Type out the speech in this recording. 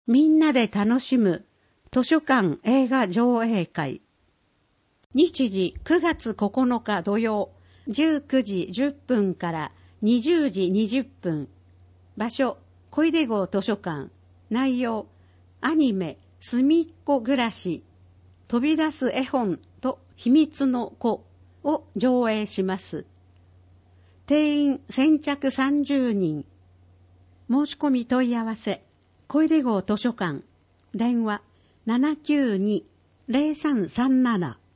みんなで楽しむ図書館映画上映会。日時9月9日土曜19時10分から20時20分。場所小出郷図書館。内容アニメすみっこ暮らし飛び出す絵本と秘密の子を上映します。定員先着30人。申し込み問い合わせ小出郷図書館。電話792-0337